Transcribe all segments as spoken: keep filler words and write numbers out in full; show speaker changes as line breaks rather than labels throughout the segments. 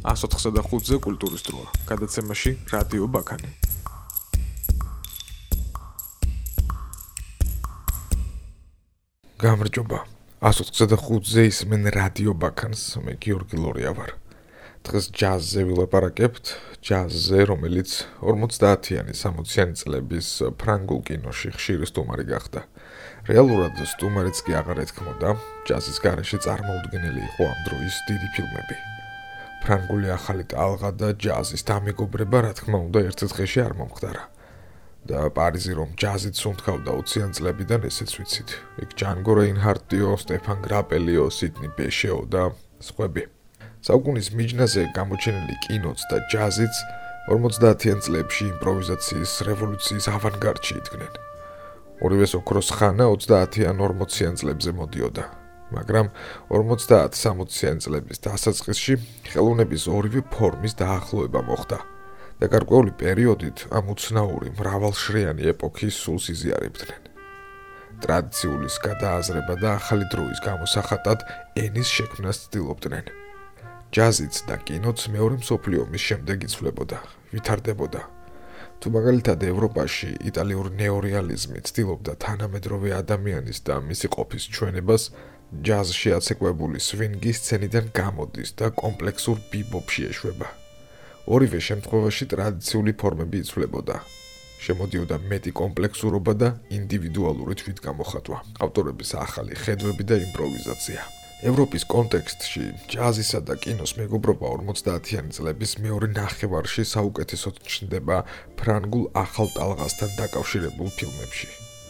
one oh four ზე კულტურის დროა. გადაცემაში რადიო ბაქანი. გამარჯობა. one oh four ზე ისმენ რადიო ბაქანს, მე გიორგი ლორია ვარ. დღეს ჯაზზე ვილაპარაკებთ, ჯაზზე, რომელიც ორმოცდაათიანი სამოციანი წლების ფრანგულ კინოში ხშირი სტუმარი გახდა. რეალურად სტუმარიც კი აღარ ეთქმოდა, ჯაზის გარეშე წარმოუდგენელი იყო ამ დროის დიდი ფილმები. ფრანგული ახალი ტალღა და ჯაზის დამეგობრება, რა თქმა უნდა, ერთ დღეში არ მომხდარა. და პარიზი რომ ჯაზით სუნთქავდა ოციან წლებიდან, ესეც ვიცით. იქ ჯანგო რეინჰარტიო, სტეფან გრაპელიო, სიდნი ბეშეო და სხვები. საუკუნის მიჯნაზე გამოჩენილი კინოც და ჯაზიც ორმოცდაათიან წლებში იმპროვიზაციის რევოლუციის ავანგარდში იდგნენ. ორივეს ოქროს ხანა ოცდაათიან ორმოციან წლებზე მოდიოდა. მაგრამ ორმოცდაათ სამოციან წლების დასაწყისში ხელოვნების ორივე ფორმის დაახლოება მოხდა და გარკვეული პერიოდით ამ უცნაური მრავალშრიანი ეპოქის სულს იზიარებდნენ. ტრადიციულის გადააზრება და ახალი დროის გამოსახატად ენის შექმნას ცდილობდნენ. ჯაზიც და კინოც მეორე მსოფლიო ომის შემდეგ იცვლებოდა, ვითარდებოდა. თუ მაგალითად ევროპაში იტალიური ნეორეალიზმი ცდილობდა თანამედროვე ადამიანის და მისი ყოფის ჩვენებას, ჯაზში აცეკვებული სვინგი სცენიდან გამოდის და კომპლექსურ ბიბოპში ეშვება. ორივე შემთხვევაში ტრადიციული ფორმები იცვლებოდა. შემოდიოდა მეტი კომპლექსურობა და ინდივიდუალური თვითგამოხატვა, ავტორების ახალი ხედვები და იმპროვიზაცია. ევროპის კონტექსტში ჯაზისა და კინოს მეგობრობა ორმოცდაათიანი წლების მეორე ნახევარში საუკეთესოდ ჩნდება ფრანგულ ახალ ტალღასთან დაკავშირებულ ფილმებში.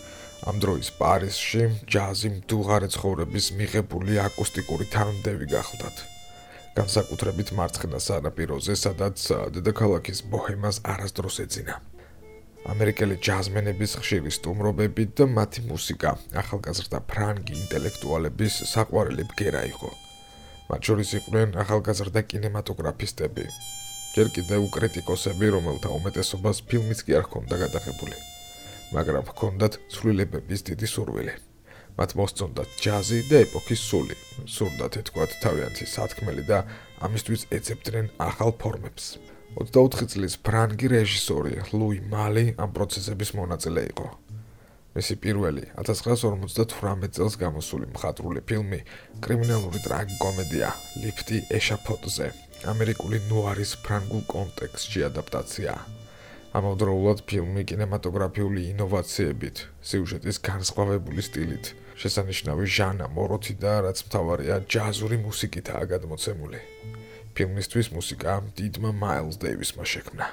ამ დროის პარიზში ჯაზი მდუღარე ცხოვრების მიღებული აკუსტიკური თანმდევი გახლდათ. განსაკუთრებით მარცხენა სანაპიროზე, სადაც დედაქალაქის ბოჰემას არასდროს ეძინა. ამერიკელი ჯაზმენების ხშირი სტუმრობები და მათი მუსიკა ახალგაზრდა ფრანგი ინტელექტუალების საყვარელი ბგერა იყო. მათ შორის იყვნენ ახალგაზრდა კინემატოგრაფისტები, ჯერ კიდევ კრიტიკოსები, რომელთა უმეტესობას ფილმიც კი არ ჰქონდა გადაღებული. მაგრამ ჰქონდათ ცვლილებების დიდი სურვილი. მათ მოსწონდათ ჯაზი და ეპოქის სული, სურდათ ეთქვათ თავიანთი სათქმელი და ამისთვის ეძებდნენ ახალ ფორმებს. ოცდაოთხი წლის ფრანგი რეჟისორი ლუი მალი ამ პროცესების მონაწილე იყო. მისი პირველი ათას ცხრაასი ორმოცდათვრამეტ წელს გამოსული მხატვრული ფილმი კრიმინალური ტრაგიკომედია ლიფტი ეშაფოტზე, ამერიკული ნუარის ფრანგულ კონტექსტში ადაპტაცია. ამავდროულად ფილმი კინემატოგრაფიული ინოვაციებით, სიუჟეტის განსხვავებული სტილით, შესანიშნავი ჟანა მოროთი და რაც მთავარია ჯაზური მუსიკითაა გადმოცემული. ფილმისთვის მუსიკა დიდმა მაილს დეივისმა შექმნა.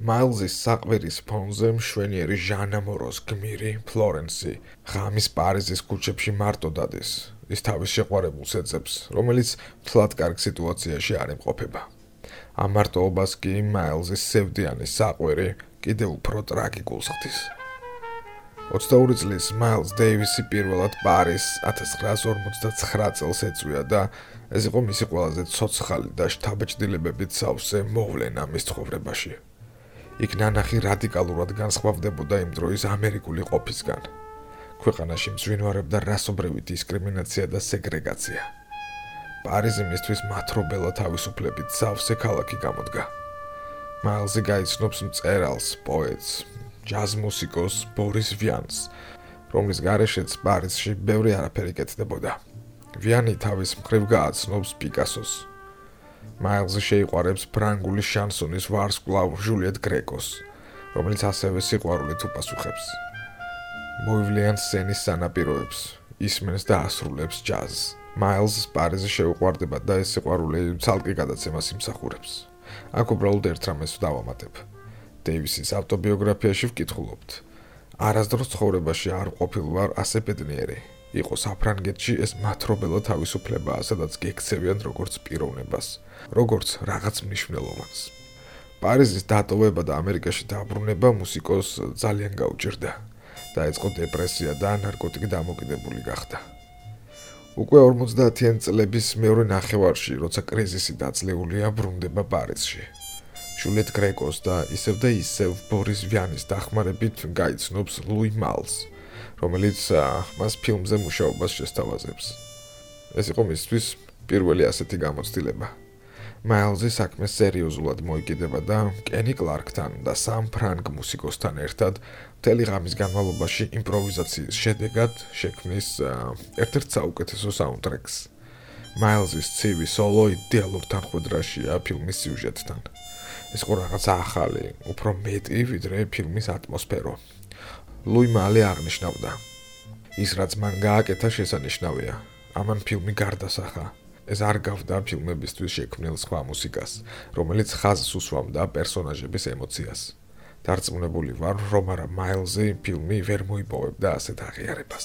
მაილზის საყვირის ფონზე მშვენიერი ჟანა მოროს გმირი ფლორენსი ღამის პარიზის ქუჩებში მარტო დადის. ის თავის შეყვარებულს ეძებს, რომელიც მთლად კარგ სიტუაციაში არ იმყოფება. ამ მარტოობას კი მაილზის სევდიანი საყვირი კიდევ უფრო ტრაგიკულს ხდის. ოცდაორი წლის მაილზ დეივისი პირველად პარიზს ათას ცხრაას ორმოცდაცხრა წელს ეწვია და ეს იყო მისი ყველაზე ცოცხალი და შთაბეჭდილებებით სავსე მოვლენა მის ცხოვრებაში. იქ ნანახი რადიკალურად განსხვავდებოდა იმ დროის ამერიკული ყოფისგან. ქვეყანაში მძვინვარებდა რასობრივი დისკრიმინაცია და სეგრეგაცია. პარიზი მისთვის მათრობელა თავისუფლებით სავსე ქალაქი გამოდგა. მაილზი გაიცნობს მწერალს, პოეტს, ჯაზ მუსიკოს ბორის ვიანს, რომლის გარეშეც პარიზში ბევრი არაფერი კეთდებოდა. ვიანი თავის მხრივ გააცნობს პიკასოს. მაილზი შეიყვარებს ფრანგული შანსონის ვარსკვლავ ჟულიეტ გრეკოს, რომელიც ასევე სიყვარულით უპასუხებს. მოივლიან სცენის სანაპიროებს, ისმენს და ასრულებს ჯაზს. მაილზს პარიზი შეუყვარდება და ეს სიყვარული ცალკე გადაცემას იმსახურებს. აქ უბრალოდ ერთ რამეს დავამატებ. დეივისის ავტობიოგრაფიაში ვკითხულობთ. არასდროს ცხოვრებაში არ ყოფილ ვარ ასე ბედნიერი. იყო საფრანგეთში ეს მათრობელა თავისუფლებაა, სადაც გექცევიან როგორც პიროვნებას, როგორც რაღაც მნიშვნელოვანს. პარიზის დატოვება და ამერიკაში დაბრუნება მუსიკოს ძალიან გაუჭირდა. დაეწყო დეპრესია და ნარკოტიკი დამოკიდებული გახდა. უკვე ორმოცდაათიანი წლების მეორე ნახევარში, როცა კრიზისი დაძლეულია, ბრუნდება პარიზში. ჟულიეტ გრეკოს და ისევ და ისევ ბორის ვიანის დახმარებით გაიცნობს ლუი მალს, რომელიც მას ფილმზე მუშაობას შესთავაზებს. ეს იყო მისთვის პირველი ასეთი გამოცდილება. მაილზი საქმეს სერიოზულად მოიკიდება და კენი კლარკთან და სამ ფრანგ მუსიკოსთან ერთად მთელი ღამის განმავლობაში იმპროვიზაციის შედეგად შექმნის ერთ-ერთ საუკეთესო საუნდტრეკს. მაილზის ცივი სოლო იდეალურ თანხმდრაშია ფილმის სიუჟეტთან. ეს იყო რაღაც ახალი, უფრო მეტი ვიდრე ფილმის ატმოსფერო. ლუი მალე აღნიშნავდა: ის რაც მან გააკეთა შესანიშნავია. ამან ფილმი გარდასახა. ეს არ გავდა ფილმებისთვის შექმნილ სხვა მუსიკას, რომელიც ხაზს უსვამდა პერსონაჟების ემოციას. დარწმუნებული ვარ, რომ არა მაილზი ფილმი ვერ მოიპოვებდა ასეთ აღიარებას.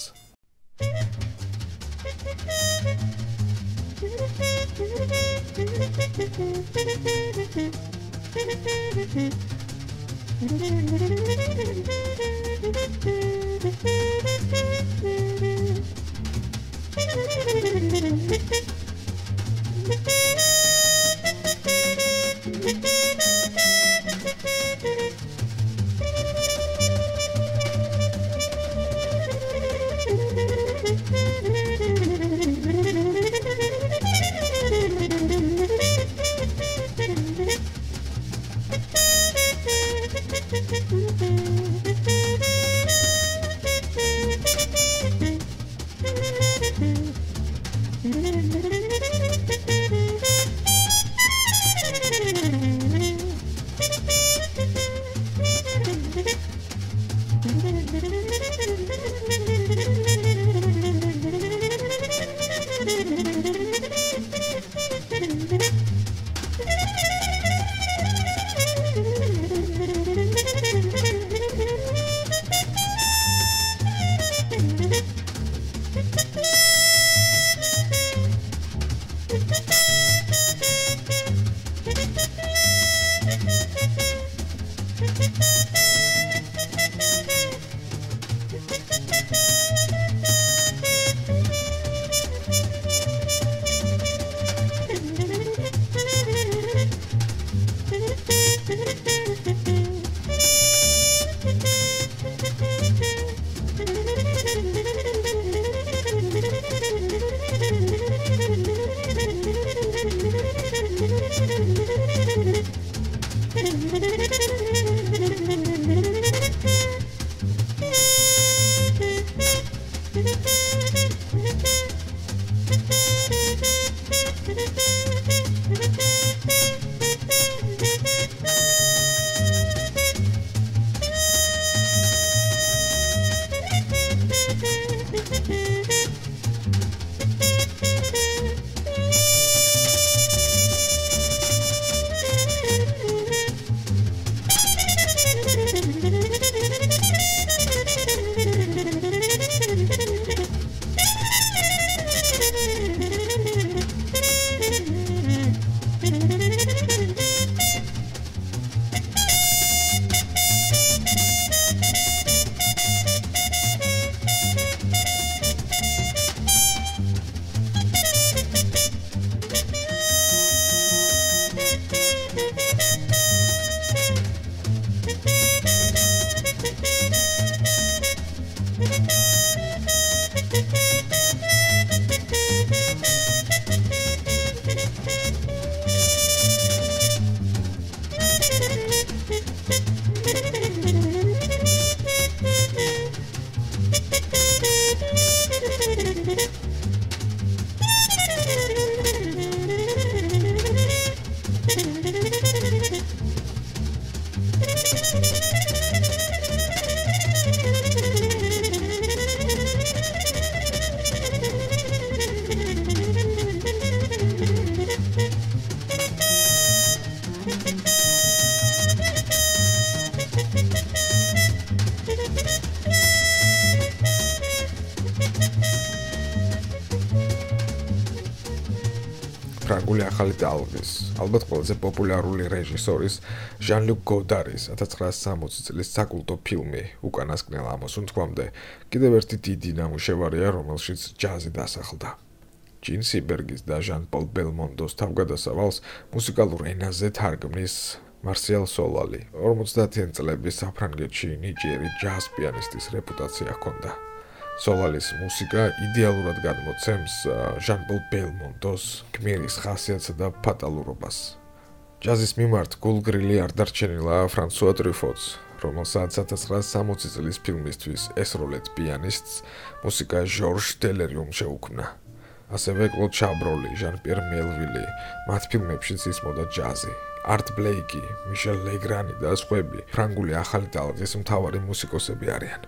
ფრანგული ახალი ტალღის, ალბათ ყველაზე პოპულარული რეჟისორის ჟან-ლუკ გოდარის ათას ცხრაასი სამოცი წლის საკულტო ფილმი უკანასკნელ ამოსულ თქმამდე კიდევ ერთი დიდი ნამუშევარია, რომელშიც ჯაზი დასახლდა. ჯინ სიბერგის და ჟან-პოლ ბელმონდოს თავგადასავალს მუსიკალურ ენაზე თარგმნის მარსიალ სოლალი. ორმოცდაათიანი წლების საფრანგეთში ნიჭიერი ჯაზ პიანისტის რეპუტაცია ჰქონდა. სოლალის მუსიკა იდეალურად გადმოცემს ჟან-პოლ ბელმონდოს გმირის ხასიათსა და ფატალურობას. ჯაზის მიმართ გულგრილი არ დარჩენილა ფრანსუა ტრიფოც, რომელსაც ათას ცხრაასი სამოცი წლის ფილმისთვის ესროლეთ პიანისტს მუსიკა ჟორჟ დელერიუმ შეუქმნა. ასევე კლოდ შაბროლი, ჟან-პიერ მელვილი, მათ ფილმებშიც ისმოდა ჯაზი. არტ ბლეიკი, მიშელ ლეგრანი და სხვები ფრანგული ახალი ტალღის მთავარი მუსიკოსები არიან.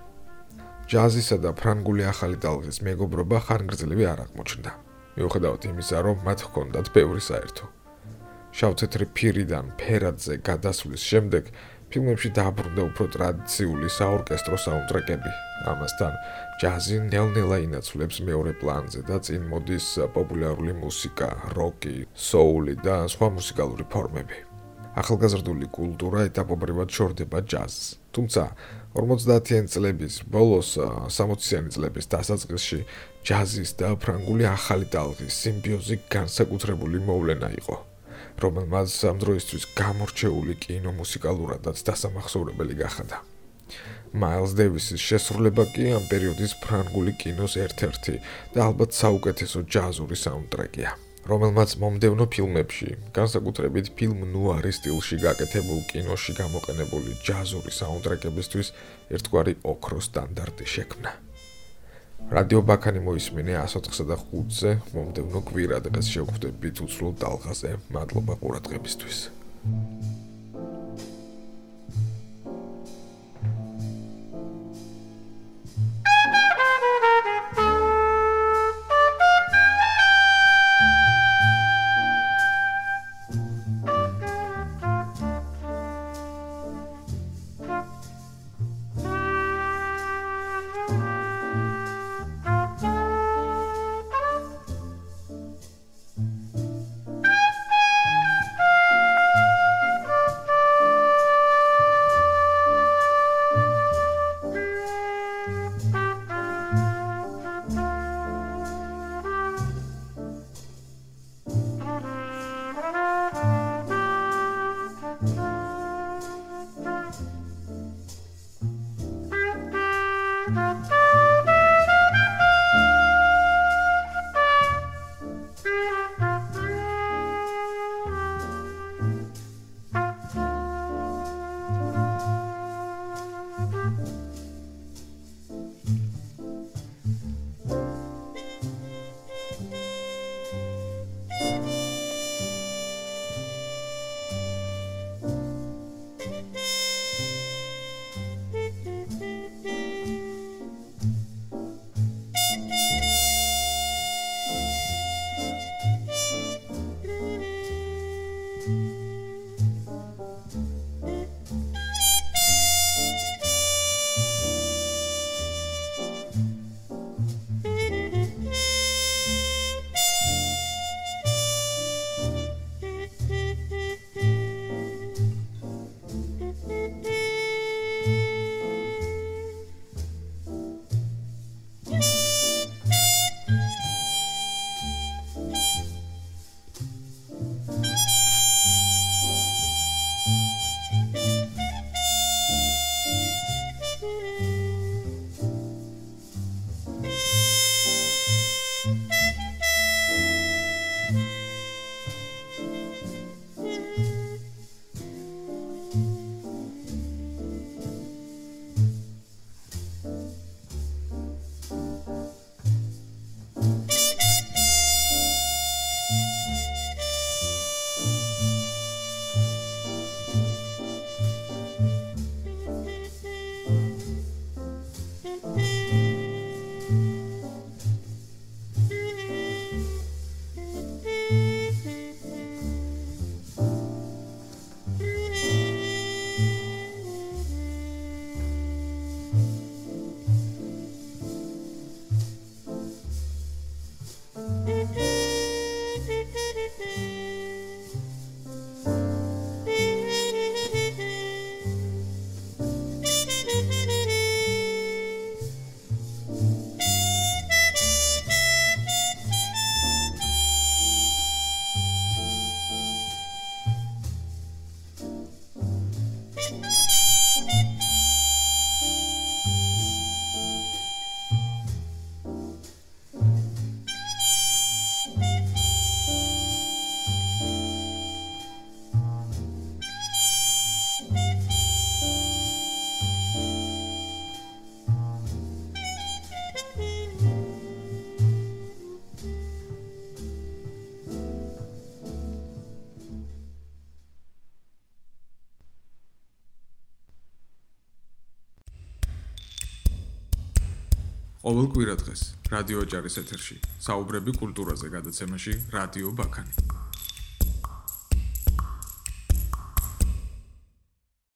ჯაზისა და ფრანგული ახალი ტალღის მეგობრობა ხანგრძლივი არ აღმოჩნდა. მიუხედავად იმისა, რომ მათ ჰქონდათ ბევრი საერთო. შავ-თეთრი ფირიდან ფერადზე გადასვლის შემდეგ ფილმებში დააბრუნდა უფრო ტრადიციული საორკესტრო საუნდტრეკები. ამასთან, ჯაზი ნელ-ნელა ინაცვლებს მეორე პლანზე და წინ მოდის პოპულარული მუსიკა, როკი, სოული და სხვა მუსიკალური ფორმები. ახალგაზრდული კულტურა ეტაპობრივად შორდება ჯაზს. თუმცა, ორმოცდაათიანი წლების ბოლოს, სამოციანი წლების დასაწყისში ჯაზის და ფრანგული ახალი ტალღის სიმბიოზი განსაკუთრებული მოვლენა იყო, რომელმაც ამ დროისთვის გამორჩეული კინო მუსიკალურადაც დასამახსოვრებელი გახადა. მაილს დევისის შესრულება კი ამ პერიოდის ფრანგული კინოს ერთ-ერთი და ალბათ საუკეთესო ჯაზური საუნდტრეკია, რომელმაც მომდევნო ფილმებში, განსაკუთრებით ფილმ ნუარის სტილში გაკეთებულ კინოში გამოყენებული ჯაზური საუნდტრეკებისთვის ერთგვარი ოქრო სტანდარტი შექმნა. რადიო ბაქანი მოისმინე εκατს ოთხსა და ხუთზე მომდევნო კვირა დღეს შევხვდებით უცვლელ ტალღაზე. მადლობა ყურადღებისთვის. ყოველ კვირა დღეს რადიო ოჯახის ეთერში საუბრები კულტურაზე გადაცემაში რადიო ბაქანი.